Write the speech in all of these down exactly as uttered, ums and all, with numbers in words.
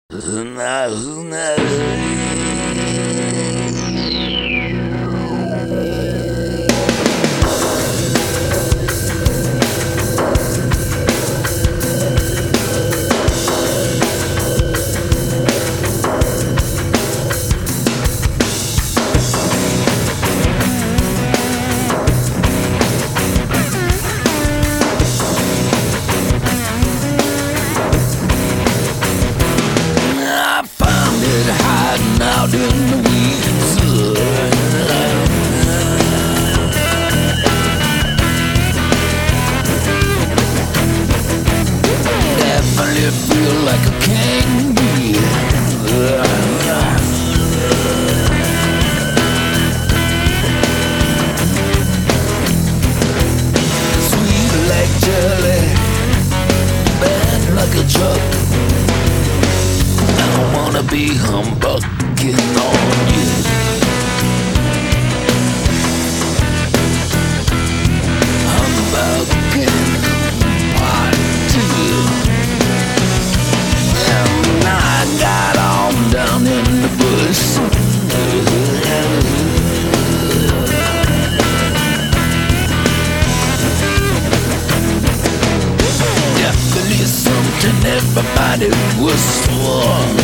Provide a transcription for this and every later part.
Out in the weeds, definitely feel like a king. Sweet like jelly, bad like a truck. I don't wanna be humbugging on you. Humbugging on you. And I got on down in the bush. Definitely something everybody was for.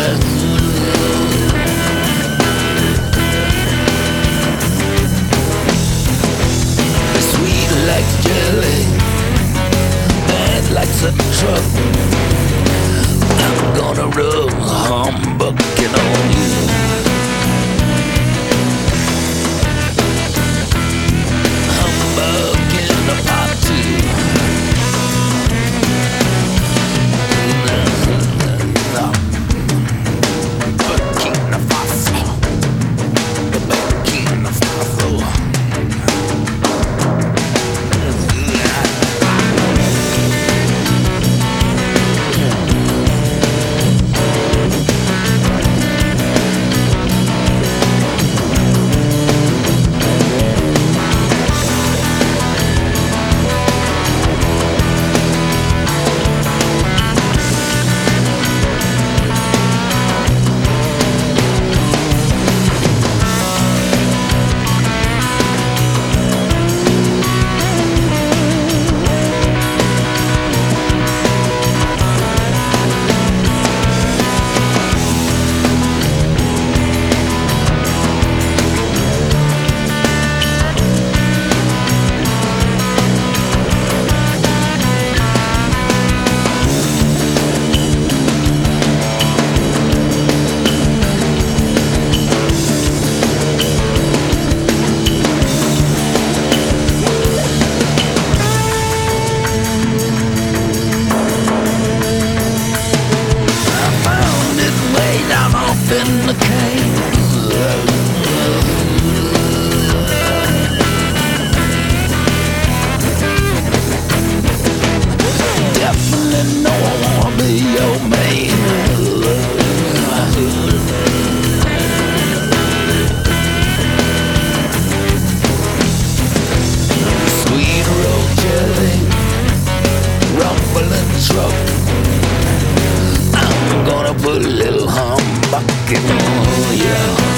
Sweet like jelly, bad like a truck. I'm gonna rub humbugging on you. Humbugging a part two. In the cave, definitely know I wanna be your man. Sweet road jelly, rumbling truck. I'm gonna put a little humbugging on you.